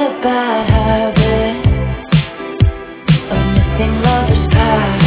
a bad habit of missing lovers past.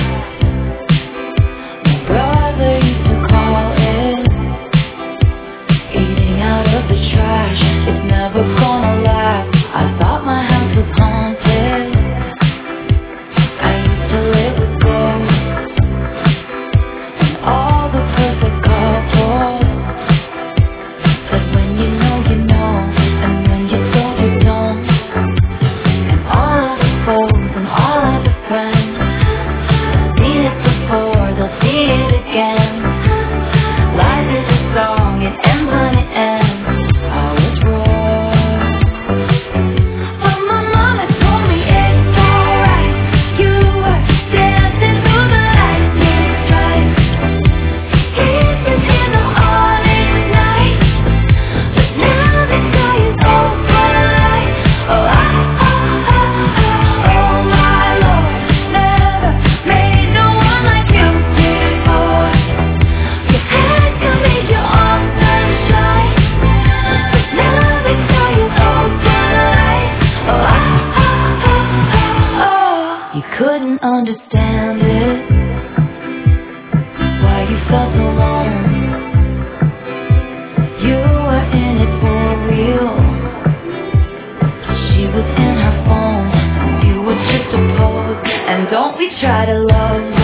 My brother used to call it eating out of the trash. It's never gonna last. I thought my house was haunted. I used to live with ghosts and all the perfect couples. But when you know, and when you don't, you don't. And all of the foes and all of the friends have seen it before, they'll see it again. Life is a song, it ends when it ends. I was wrong, but my mama told me it's alright. You were dancing through the lightning strikes, kisses in the morning night. But now the sky is over light. Oh, oh my Lord, never made no one like you before. Your head can make your arms sunshine. But now the sky is over light. Oh, you couldn't understand it, why you felt alone. You were in it for real. She was in her phone, and you were just a pose. And don't we try to love